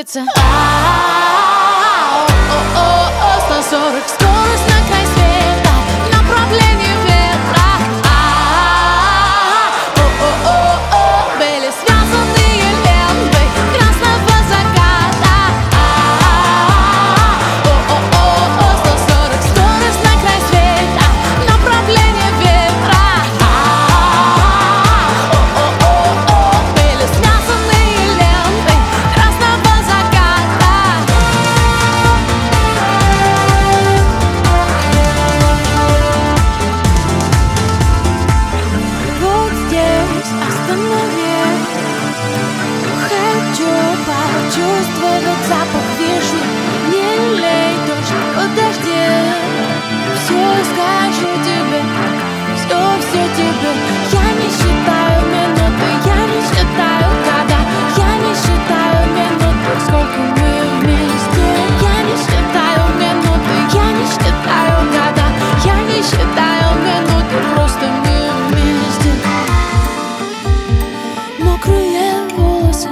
светится. 140, скорость на край света, направление ветра. Были связанные лентой красного заката. 140, скорость на край света, направление ветра. Были связанные лентой красного заката. Вот здесь останови. Хочу почувствовать запах вишни. Не лей дождь, подожди. Все скажу тебе, все тебе. Я не считаю минуты, я не считаю года. Я не считаю минуты, сколько мы вместе. Я не считаю минуты, я не считаю года. Я не считаю минуты, просто мы вместе. Мокрые волосы,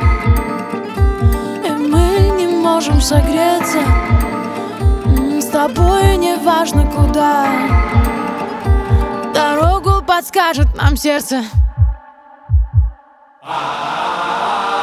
и мы не можем согреться. С тобой не важно куда, дорогу подскажет нам сердце.